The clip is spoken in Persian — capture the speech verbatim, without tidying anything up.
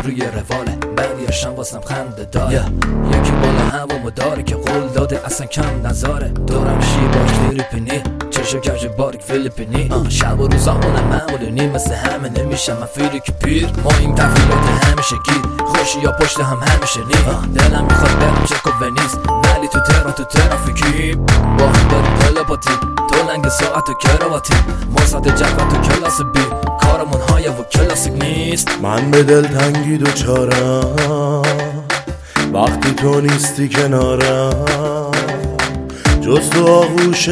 روی رواله بعدیاشم واسم خنده داره yeah. یکی بالا هوامو داره که قول داده اصلا کم نظاره دورم شی باش فیلیپینی چشم کج باریک فیلیپینی شب و روزامونم معمولونی مثل همه نمیشم من فیری که پیر ما این تفیلات همیشه گیر خوشی یا پشت هم همیشه نی دلم میخواد برم چک و ونیز ولی تو تهران تو ترافیکی با هم داریم تلپاتی تو لنگ ساعت و کراواتی مصد جدول تو کلاس بی کارمون های و کلاسیک نیست من به دل تنگی دوچارم وقتی تو نیستی کنارم جز تو آغوش